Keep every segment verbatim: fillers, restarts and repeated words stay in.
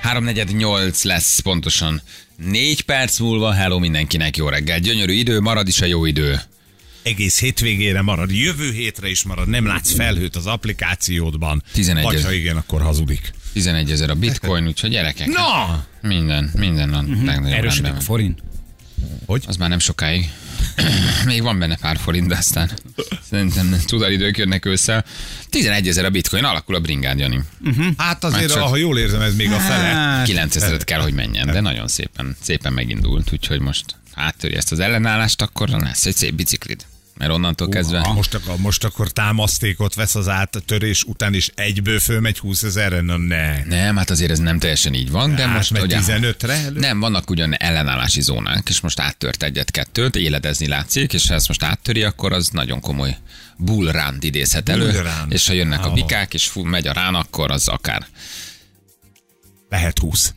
háromnegyed nyolc lesz pontosan négy perc múlva. Hello mindenkinek, jó reggel. Gyönyörű idő, marad is a jó idő. Egész hétvégére marad, jövő hétre is marad, nem látsz felhőt az applikációdban. tizenegy Vagy ha igen, akkor hazudik. tizenegy ezer a bitcoin, úgyhogy gyerekek. No! Minden, minden a legnagyobb Erősödik rendben. a forint. Hogy? Az már nem sokáig. Még van benne pár forint, de aztán szerintem tudaridők jönnek össze. tizenegy ezer a bitcoin, alakul a bringád, Jani. Uh-huh. Hát azért, csak- ha jól érzem, ez még a fele. kilencezret kell, hogy menjen, de nagyon szépen, szépen megindult, úgyhogy most áttöri ezt az ellenállást, akkor lesz egy szép biciklid. Mert onnantól kezdve... Uh, most, akkor, most akkor támasztékot vesz az áttörés után, és egyből fölmegy húszezerre? Na ne. Nem, hát azért ez nem teljesen így van, de Hát, most megy ugye- tizenötre elő? Nem, vannak ugyan ellenállási zónák, és most áttört egyet-kettőt, éledezni látszik, és ha ezt most áttöri, akkor az nagyon komoly bull run-t idézhet elő, Bull run. és ha jönnek a Ah. bikák, és fú, megy a rán, akkor az akár Lehet húsz.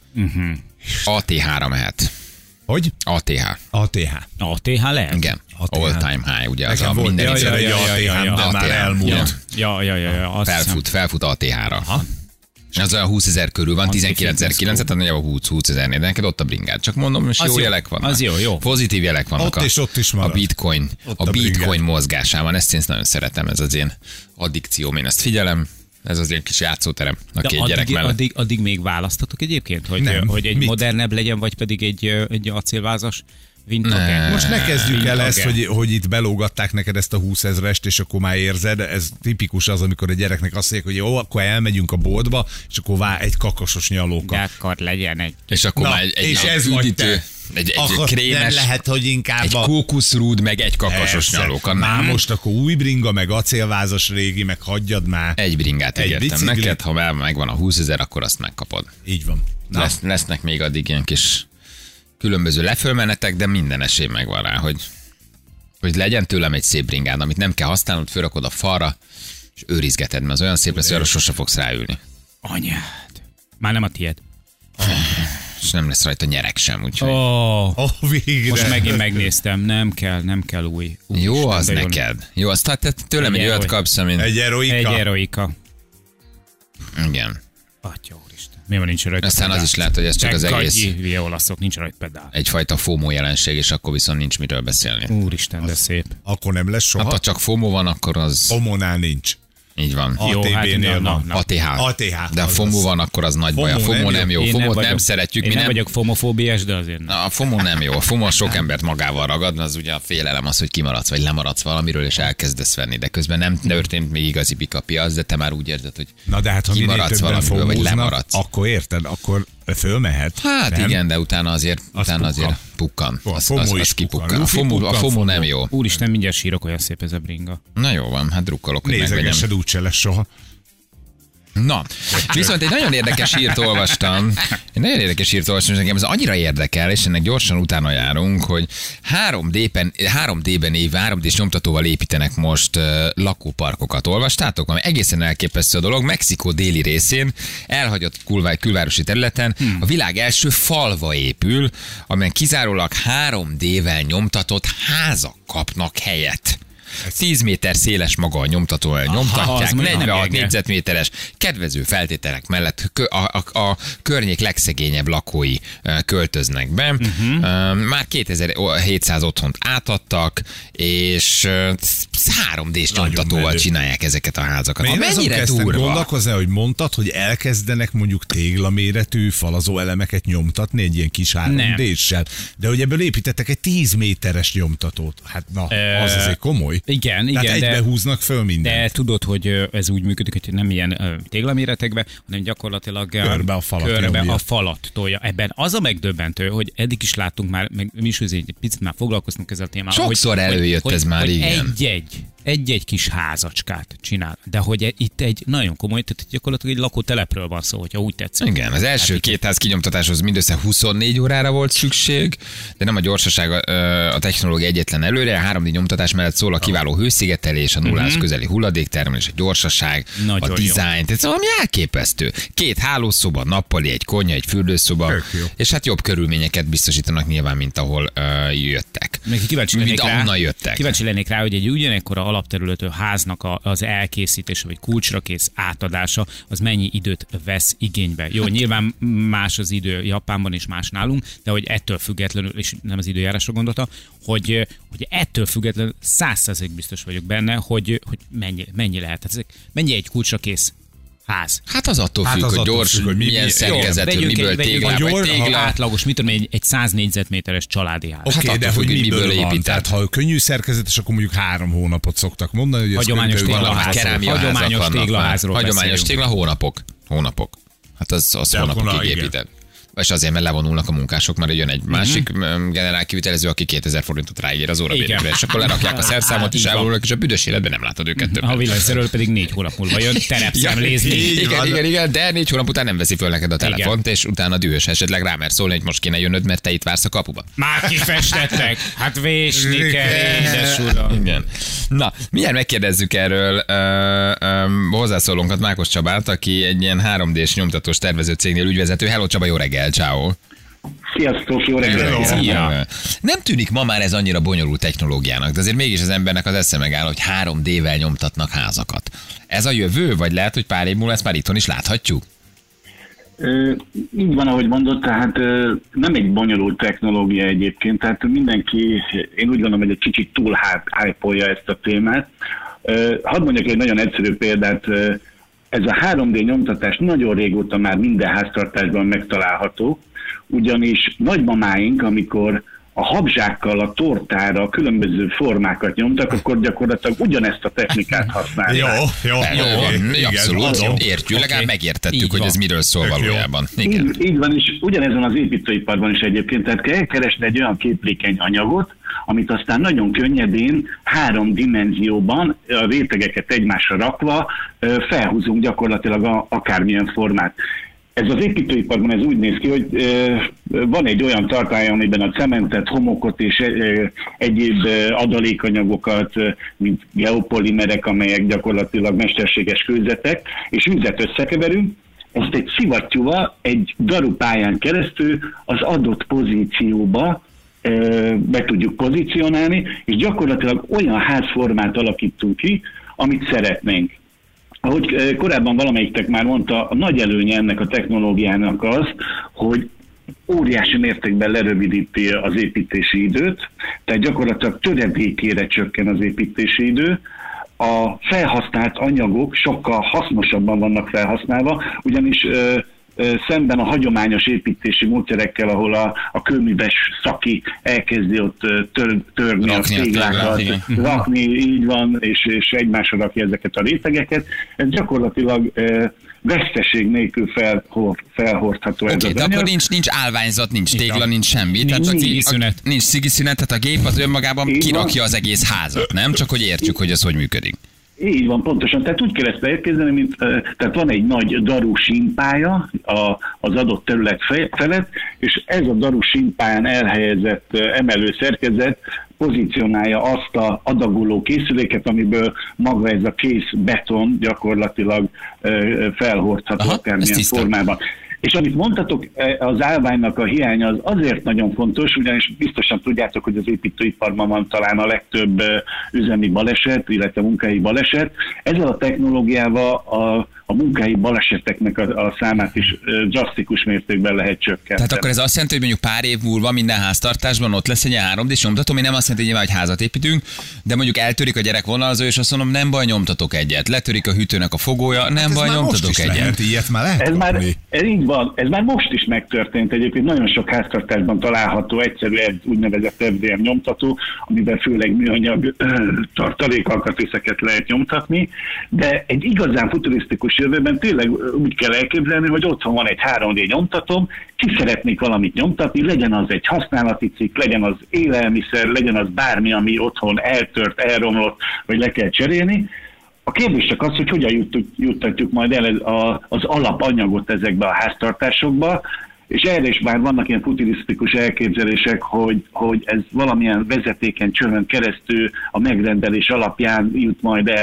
á té há-ra mehet. Hogy? á té há. á té há. A té há lehet? Igen. á té há. All time high, ugye az Nekem a volt minden egyszer idő- egy á té há, de már á té há. elmúlt. Ja, ja, ja, ja, azt hiszem. Felfut, felfut á té há-ra. Az olyan húszezer körül van, tizenkilencezer-kilencszáz, tehát nagyjából húsz ezernél, de neked ott a bringád. Csak mondom, és Az jó jó, jelek vannak. az jó, jó. Pozitív jelek vannak Ott a, és ott is a marad. bitcoin, Ott a a bitcoin bringád. mozgásában. Ezt én nagyon szeretem, ez az én addikcióm, én ezt figyelem. Ez az én kis játszóterem a De két gyerek addig, mellett. addig, addig még választatok egyébként, hogy, Nem. hogy egy Mit? modernebb legyen, vagy pedig egy, egy acélvázas vintage? Ne. Most ne kezdjük el Vintage. ezt, hogy, hogy itt belógatták neked ezt a húszezrest, és akkor már érzed. Ez tipikus az, amikor a gyereknek azt mondják, hogy jó, akkor elmegyünk a boltba, és akkor vá egy kakasos nyalóka. De akkor legyen egy... És akkor Na, már egy, egy és egy ez vagy üdítő, te. egy, egy Akkor krémes, nem lehet, hogy inkább egy a... kókuszrúd, meg egy kakasos Persze. nyalóka. Már Nem. most akkor új bringa, meg acélvázas régi, meg hagyjad már. Egy bringát Egy ígértem biciklit. neked, ha már megvan a húszezer, akkor azt megkapod. Így van. Na, Lesz, lesznek még addig ilyen kis különböző lefölmenetek, de minden esély megvan rá, hogy, hogy legyen tőlem egy szép bringád, amit nem kell használnod, fölrakod a falra, és őrizgeted, mert az olyan szép lesz, hogy arra sose fogsz ráülni. Anyád. Már nem a tiéd. És nem lesz rajta nyerek sem, úgyhogy... Oh, oh, végre. most megint megnéztem, nem kell, nem kell új. új Jó Isten, az de jó. neked. Jó, azt tehát tőlem egy Egy olyat erő. kapsz, amin... Egy eroika. Egy eroika. Igen. Atya úristen. Mi van, nincs rajta Aztán az pedál? is lehet, hogy ez csak az egész Gagyi, hülye olaszok, nincs rajta pedál. egyfajta FOMO jelenség, és akkor viszont nincs miről beszélni. Úristen, de szép. Akkor nem lesz soha. Hát ha csak FOMO van, akkor az Omonál nincs. így van. Jó, hát á té bé-nél na, van. na, á té há. á té há. De a FOMO azaz. van, akkor az nagy baj. A FOMO FOMO nem nem jó. jó. Én FOMO-t nem vagyok- szeretjük. Én Mi nem nem vagyok fomofóbiás, de azért nem. Na, a FOMO nem jó. A FOMO a sok embert magával ragad, az ugye a félelem az, hogy kimaradsz, vagy lemaradsz valamiről, és elkezdesz venni, de közben nem történt még igazi picapiac, de te már úgy érzed, hogy Na de hát, ha minél kimaradsz többen valamiről, vagy fomóznak, lemaradsz. akkor érted, akkor fölmehet. Hát nem? igen, de utána azért, Az utána pukkan. azért pukkan. A Az, FOMO az, is az kipukkan. pukkan. A Luffy FOMO, a pukkan, FOMO nem FOMO. jó. Úristen, mindjárt sírok, olyan szép ez a bringa. Na jó van, hát drukkolok, hogy megvegyem. Nézegesed, úgyse lesz soha. Na, viszont egy nagyon érdekes hírt olvastam. Egy nagyon érdekes hírt olvastam, és nekem ez annyira érdekel, és ennek gyorsan utána járunk, hogy három dé-ben, három dé-ben év, három dés nyomtatóval építenek most uh, lakóparkokat. Olvastátok? Ami egészen elképesztő a dolog. Mexikó déli részén, elhagyott külvá- külvárosi területen hmm. a világ első falva épül, amelyen kizárólag három dé-vel nyomtatott házak kapnak helyet. tíz méter széles maga a nyomtató, az nyomtatják, mondjuk nem negyvenhat gyenge. négyzetméteres, kedvező feltételek mellett kö- a, a, a környék legszegényebb lakói ö, költöznek be. Uh-huh. Már kétezer-hétszáz otthont átadtak, és ö, három dés Nagyon nyomtatóval menő. csinálják ezeket a házakat. Én Ha azon mennyire kezdtem durva. gondolkozni, hogy mondtad, hogy elkezdenek mondjuk téglaméretű falazó elemeket nyomtatni egy ilyen kis három déssel. De hogy ebből építettek egy tíz méteres nyomtatót. Hát na, Ö, az azért komoly. Igen, Tehát igen, egybe de, húznak föl mindent. de tudod, hogy ö, ez úgy működik, hogy nem ilyen ö, téglaméretekben, hanem gyakorlatilag ö, Körbe a falat körbe nyomja. a falat tolja. Ebben az a megdöbbentő, hogy eddig is láttunk már, meg mi is azért egy picit már foglalkoztunk ezzel a témával. Sokszor hogy, előjött hogy, ez már, hogy igen. Egy-egy, egy-egy kis házacskát csinál. De hogy e- itt egy nagyon komoly, tehát gyakorlatilag egy lakótelepről van szó, hogyha úgy tetszik. Igen, az első Hát két ház kinyomtatáshoz mindössze huszonnégy órára volt szükség, de nem a gyorsaság a, a technológia egyetlen előre. A három dé nyomtatás mellett szól a kiváló hőszigetelés, a nullás uh-huh. közeli hulladéktermelés, a gyorsaság, Nagyon a jó. dizájn. Ez valami elképesztő. Két hálószoba, nappali, egy konyha, egy fürdőszoba, Tök jó. és hát jobb körülményeket biztosítanak nyilván, mint ahol uh, jöttek. Még kíváncsi Mint lennék rá, ahonnan jöttek. kíváncsi lennék rá, hogy egy ugyanekkora alapterületű háznak a, az elkészítése, vagy kulcsra kész átadása, az mennyi időt vesz igénybe. Jó, nyilván más az idő Japánban és más nálunk, de hogy ettől függetlenül, és nem az időjárásra gondolta, hogy, hogy ettől függetlenül száz százalék biztos vagyok benne, hogy, hogy mennyi, mennyi lehet. Ez, mennyi egy kulcsra kész ház? Hát az attól függ, hát az hogy attól gyors, függ, hogy mi, milyen mi, szerkezetű, miből téglá, vagy tégla. Átlagos, mit tudom, egy, egy száz négyzetméteres családi ház. Oké, okay, hát de attól hogy függ, miből, miből van. épített. Tehát ha könnyű szerkezetes, akkor mondjuk három hónapot szoktak mondani. Hogy hagyományos téglaházról. Hagyományos téglaházról Hagyományos tégla, hónapok. Hónapok. Hát az, az hónapokig épített. És azért, mert levonulnak a munkások, mert jön egy másik uh-huh. generál kivitelező, aki kétezer forintot ráír az órabérre, és akkor lerakják a szerszámot, és elvonulnak, és a büdös életben nem látod őket többet. A villanyszerelő pedig négy hónap múlva jön terepszemlézni. Ja, igen, igen, igen, de négy hónap után nem veszi föl neked a telefont, igen. És utána dühös esetleg rámer szólni, hogy most kéne jönnöd, mert te itt vársz a kapuba. Már kifestettek, hát vésni kell, édes uram. Igen. Na, milyen megkérdezzük erről ö, ö, hozzászólónkat, Mákos Csabát, aki egy ilyen három dés nyomtatós tervező cégnél ügyvezető. Hello Csaba, jó reggel, ciao. Sziasztok, jó reggelt! Szia. Nem tűnik ma már ez annyira bonyolult technológiának, de azért mégis az embernek az esze megáll, hogy három dé-vel nyomtatnak házakat. Ez a jövő, vagy lehet, hogy pár év múlva ezt már itthon is láthatjuk? Ö, így van, ahogy mondott, tehát ö, nem egy bonyolult technológia egyébként, tehát mindenki, én úgy gondolom, hogy egy kicsit túl hype-olja ezt a témát. Ö, hadd mondjak egy nagyon egyszerű példát, ö, ez a három dé nyomtatás nagyon régóta már minden háztartásban megtalálható, ugyanis nagymamáink, amikor a habzsákkal a tortára különböző formákat nyomtak, akkor gyakorlatilag ugyanezt a technikát használják. Jó, jó, jó, jó, abszolút, igen, értjük, legalább okay. megértettük, Így hogy van. ez miről szól Tök valójában. Igen. Így, így van, és ugyanezen az építőiparban is egyébként, tehát kell keresni egy olyan képlékeny anyagot, amit aztán nagyon könnyedén három dimenzióban a rétegeket egymásra rakva felhúzunk gyakorlatilag a, akármilyen formát. Ez az építőiparban ez úgy néz ki, hogy van egy olyan tartály, amiben a cementet, homokot és egyéb adalékanyagokat, mint geopolimerek, amelyek gyakorlatilag mesterséges kőzetek, és vizet összekeverünk, ezt egy szivattyúval, egy darupályán keresztül az adott pozícióba be tudjuk pozícionálni, és gyakorlatilag olyan házformát alakítunk ki, amit szeretnénk. Ahogy korábban valamelyiktek már mondta, a nagy előnye ennek a technológiának az, hogy óriási mértékben lerövidíti az építési időt, tehát gyakorlatilag töredékére csökken az építési idő, a felhasznált anyagok sokkal hasznosabban vannak felhasználva, ugyanis ö, ö, szemben a hagyományos építési módszerekkel, ahol a, a kőműves szaki elkezdi ott tör, törni rakni a téglákat, rakni, így van, és, és egymásra rakja ezeket a rétegeket, ez gyakorlatilag ö, veszteség nélkül felhord, felhordható Oké, ez okay, az de anyag. akkor nincs, nincs állványzat, nincs tégla, nincs semmi. Nincs tehát szigiszünet. a, nincs szigiszünet, tehát a gép az önmagában Így kirakja van. az egész házat, nem? Csak hogy értjük, hogy ez hogy működik. Így van, pontosan. Tehát úgy kell ezt elképzelni, mint tehát van egy nagy darú sínpálya az adott terület felett, és ez a darú sínpályán elhelyezett emelő szerkezet pozícionálja azt a adagoló készüléket, amiből maga ez a kész beton gyakorlatilag felhordható akármilyen formában. És amit mondtatok, az állványnak a hiánya az azért nagyon fontos, ugyanis biztosan tudjátok, hogy az építőiparban van talán a legtöbb üzemi baleset, illetve munkahelyi baleset. Ezzel a technológiával a, a munkahelyi baleseteknek a, a számát is drasztikus mértékben lehet csökkenteni. Tehát akkor ez azt jelenti, hogy mondjuk pár év múlva minden háztartásban ott lesz egy három dés nyomtató, ami nem azt jelenti, hogy nyilván egy házat építünk, de mondjuk eltörik a gyerek vonalazó, és azt mondom, nem baj, nyomtatok egyet. Letörik a hűtőnek a fogója, nem hát baj, nyomtatok egyet. Lehet, ilyet már lehet ez már, kapni. ez így van, ez már most is megtörtént egyébként, nagyon sok háztartásban található egyszerű úgynevezett ef dé em nyomtató, amiben főleg műanyag tartalékalkatrészeket lehet nyomtatni, de egy igazán futurisztikus jövőben tényleg úgy kell elképzelni, hogy otthon van egy három dé nyomtatóm, ki szeretnék valamit nyomtatni, legyen az egy használati cikk, legyen az élelmiszer, legyen az bármi, ami otthon eltört, elromlott, vagy le kell cserélni. A kérdés csak az, hogy hogyan juttuk, juttatjuk majd el az alapanyagot ezekbe a háztartásokba, és erre is már vannak ilyen futurisztikus elképzelések, hogy, hogy ez valamilyen vezetéken csövön keresztül a megrendelés alapján jut majd el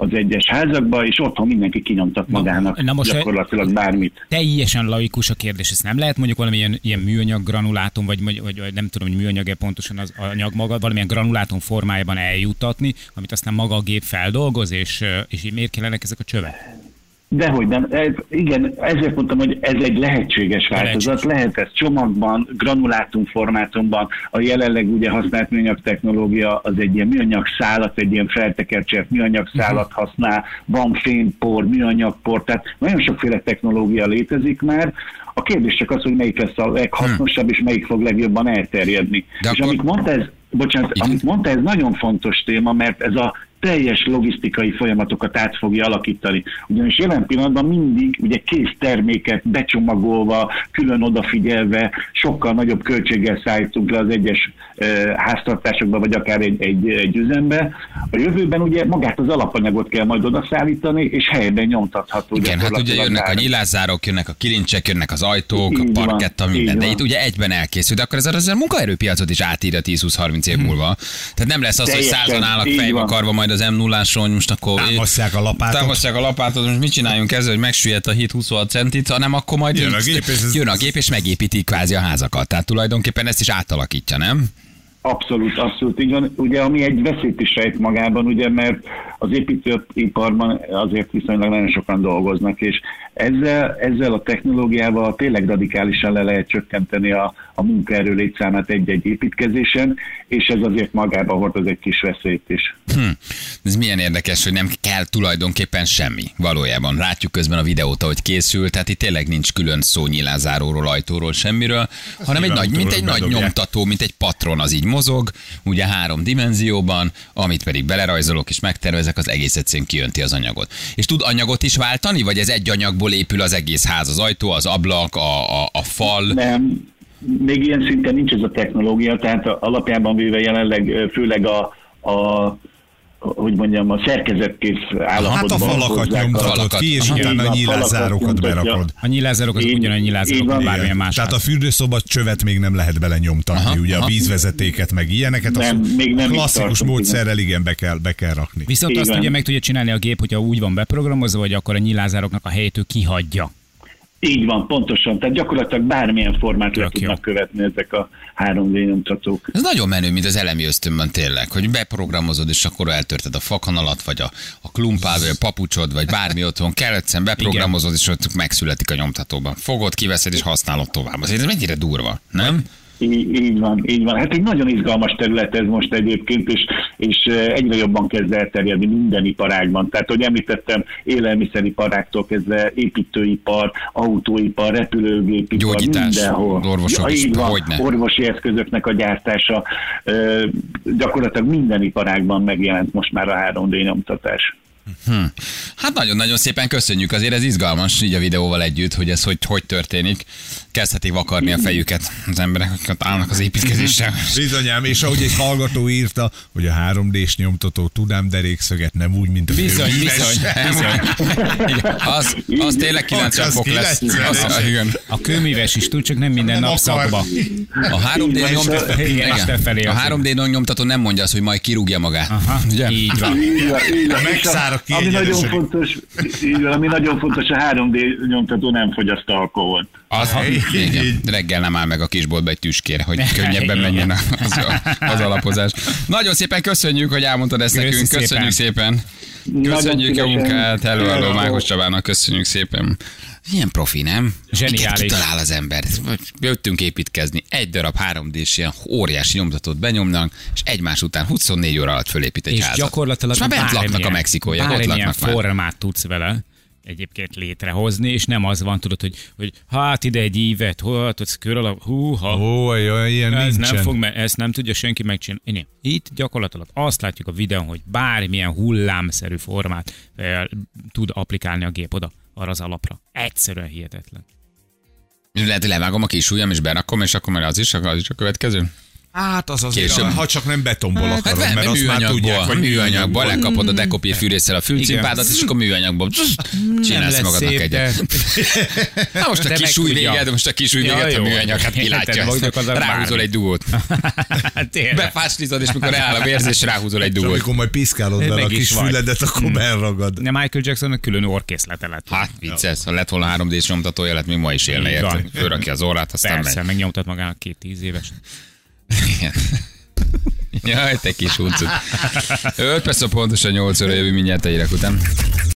az egyes házakba, és otthon mindenki kinyomtat magának na, na most gyakorlatilag bármit. Teljesen laikus a kérdés, ezt nem lehet mondjuk valamilyen ilyen műanyag granulátum, vagy, vagy, vagy nem tudom, hogy műanyag-e pontosan az anyag maga, valamilyen granulátum formájában eljutatni, amit aztán maga a gép feldolgoz, és, és így miért kellenek ezek a csövek? Dehogy nem. Ez, igen, ezért mondtam, hogy ez egy lehetséges változat. Lehet ez csomagban, granulátum formátumban. A jelenleg ugye használt műanyag technológia az egy ilyen műanyag szálat, egy ilyen feltekercselt műanyag szálat használ, van fénypor, műanyagpor, tehát nagyon sokféle technológia létezik már. A kérdés csak az, hogy melyik lesz a leghasznosabb, és melyik fog legjobban elterjedni. De és akkor... amit mondta ez, bocsánat, amit mondta, ez nagyon fontos téma, mert ez a teljes logisztikai folyamatokat át fogja alakítani. Ugyanis jelen pillanatban mindig ugye kész terméket becsomagolva, külön odafigyelve, sokkal nagyobb költséggel szállítunk le az egyes e, háztartásokba, vagy akár egy, egy, egy üzembe. A jövőben ugye magát az alapanyagot kell majd odaszállítani, és helyben nyomtatható. Igen, hát ugye jönnek a nyilázzárok, jönnek a kilincsek, jönnek az ajtók, így a parketta, van, minden, de itt ugye egyben elkészül, de akkor ez az a munkaerőpiacot is átírja tíz-húsz-harminc év múlva. Tehát nem lesz az, teljesen, hogy százan állnak fejbe akarva majd az em nullásról, hogy most akkor támasztják a lapátot. Támasztják a lapátot, most mit csináljunk ezzel, hogy megsüllyedt a hét huszonhat centit, hanem akkor majd jön a gép, és, jön a gép és megépíti kvázi a házakat. Tehát tulajdonképpen ezt is átalakítja, nem? Abszolút, abszolút így van. Ugye, ami egy veszélyt is rejt magában, ugye, mert az építőiparban azért viszonylag nagyon sokan dolgoznak, és ezzel, ezzel a technológiával tényleg radikálisan le lehet csökkenteni a, a munkaerő létszámát egy-egy építkezésen, és ez azért magában hordoz egy kis veszélyt is. Hm. Ez milyen érdekes, hogy nem kell tulajdonképpen semmi valójában. Látjuk közben a videót, ahogy készül, tehát itt tényleg nincs külön szó nyilázáróról, ajtóról, semmiről, azt hanem egy nagy, mint egy nagy nyomtató, mint egy patron, az így mozog, ugye három dimenzióban, amit pedig belerajzolok és megtervezek, az egész egyszerűen kijönti az anyagot. És tud anyagot is váltani, vagy ez egy anyagból épül az egész ház, az ajtó, az ablak, a, a, a fal? Nem, még ilyen szinten nincs ez a technológia, tehát alapjában véve jelenleg főleg a, a hogy mondjam, a szerkezetkész állapotban. Hát a falakat nyomtatod ki, és utána a nyilázárokat berakod. A nyilázárok azok ugyanolyan nyilázárok, mint bármilyen más. Tehát a fürdőszoba csövet még nem lehet bele nyomtatni, aha, ugye aha. A vízvezetéket, meg ilyeneket, nem, még nem klasszikus módszerrel igen be kell, be kell rakni. Viszont igen. Azt ugye meg tudja csinálni a gép, hogyha úgy van beprogramozva, hogy akkor a nyilázároknak a helyét ő kihagyja. Így van, pontosan. Tehát gyakorlatilag bármilyen formát le tudnak követni ezek a három dé nyomtatók. Ez nagyon menő, mint az elemi ösztönben tényleg, hogy beprogramozod, és akkor eltörted a fakanalat, vagy a, a klumpád, vagy a papucsod, vagy bármi otthon kell, egyszerűen beprogramozod, és ott megszületik a nyomtatóban. Fogod, kiveszed, és használod tovább. Azért ez mennyire durva, nem? Így, így van, így van. Hát egy nagyon izgalmas terület ez most egyébként, és, és egyre jobban kezd elterjedni minden iparágban. Tehát, hogy említettem, élelmiszeriparáktól kezdve építőipar, autóipar, repülőgépipar, gyógyítás, mindenhol. Orvosok ja, is, van, hogyne. Orvosi eszközöknek a gyártása. Gyakorlatilag minden iparágban megjelent most már a három dé nyomtatás. Hm. Hát nagyon-nagyon szépen köszönjük, azért ez izgalmas így a videóval együtt, hogy ez hogy, hogy történik. Kezdhetik vakarni a fejüket az emberek, akik állnak az építkezéssel. Bizonyám, és ahogy egy hallgató írta, hogy a három dés nyomtató tud ám derékszöget, nem úgy, mint a bizony, bizony, bizony. Az, az tényleg kilencven fok lesz. Az, az, igen. A kőműves is tud, csak nem minden nap szakba. A három dé nyomtató, igen, a három dé nyomtató nem mondja azt, hogy majd kirúgja magát. Aha, ugye? Így van. Ami nagyon fontos, így van, ami nagyon fontos, a három dé nyomtató nem fogyaszt alkoholt. Az, igen, reggel nem áll meg a kisboltba egy tüskére, hogy könnyebben menjen az, az alapozás. Nagyon szépen köszönjük, hogy elmondtad ezt nekünk. Köszönjük szépen. Köszönjük a munkát. Hello, hello, Mákos Csabának köszönjük szépen. Ilyen profi, nem? Miket kitalál az ember? Jöttünk építkezni, egy darab három dés ilyen óriási nyomtatót benyomnak, és egymás után huszonnégy óra alatt fölépít egy és házat. Gyakorlatilag és már bent laknak a mexikóiak, ott laknak már. Formát tudsz vele egyébként létrehozni, és nem az van, tudod, hogy, hogy hát ide egy ívet, hát ott kör alap, húha, ó, jó, ilyen ez nincsen. nem fog, ezt nem tudja senki megcsinálni. Itt gyakorlatilag azt látjuk a videón, hogy bármilyen hullámszerű formát eh, tud applikálni a gép oda, arra az alapra. Egyszerűen hihetetlen. Lehet, hogy levágom a kis ujjam, és berakom, és akkor már az is, az is a következő? Hát az az, Később. ha csak nem betonból Hát akarod, nem, mert azt már tudják, műanyagból, hogy műanyagból lekapod a dekopír fűrésszel a fülcimpádat, és akkor műanyagból csinálsz lesz magadnak szép, egyet. de- Na most a de kis új megtudja. véget, most a kis új Ja, véget a jó. műanyag, hát ki látja Érted, ezt. magad az Ráhúzol bármi. egy dugót. Tényleg. Befáslizod, és mikor eláll a vérzés, ráhúzol egy És dugót. amikor majd piszkálod Meg vele a is kis vagy. füledet, akkor belragad. De Michael Jacksonnak külön orkészlete lett. Hát vicces, ha lett volna három dés nyomtatója, lett még ma is élne, Így van. érted? Fölrakja az orrát, aztán Persze, megy. megnyomtat magának két tíz éves. Igen. Jaj, te kis huncut. öt perc a pontosan nyolc óra jövő mindjárt egy után.